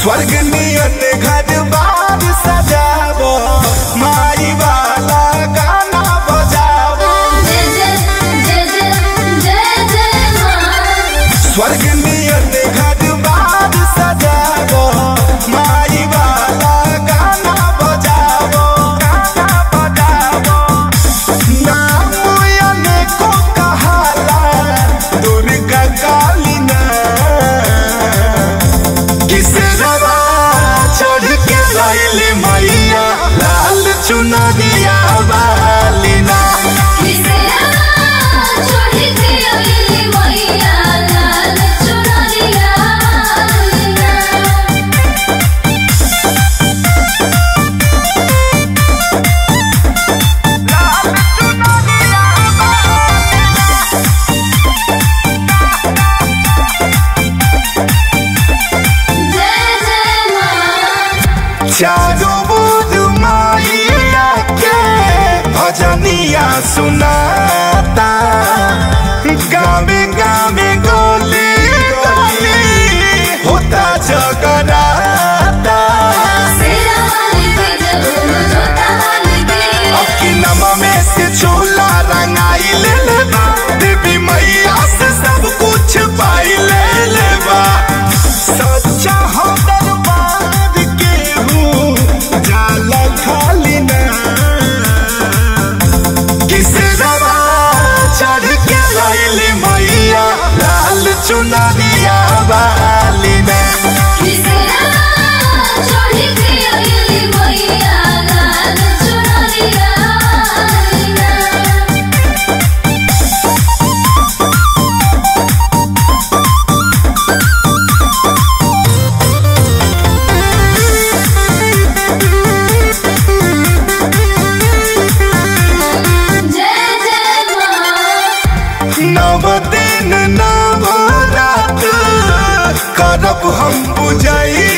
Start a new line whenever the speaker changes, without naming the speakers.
स्वर्ग नियत घर बार सजावो, माई वाला गाना बजावो। स्वर्ग नियत घर बार सजावो, माई वाला गाना बजावो, गाना बजावो। नाम अनेको कहाला दुर्गा काली ना, किसरवा चढ़ के लाइले मैया लाल चुनरिया वाली ना। चारों बुध मैया के भजनिया सुनाता, गावे गावे गोली गोली होता जगराता। अबकी नमा में से चोला रंगाई ले लेबा, देवी मैया से सब कुछ पाई ले लेबा। सच्चा हो दरबार के हूँ जाला खाली ना, किसरवा चढ़ के लाइले मैया लाल चुनरिया वाली ना। नव दिन नव रात करब हम बुझाई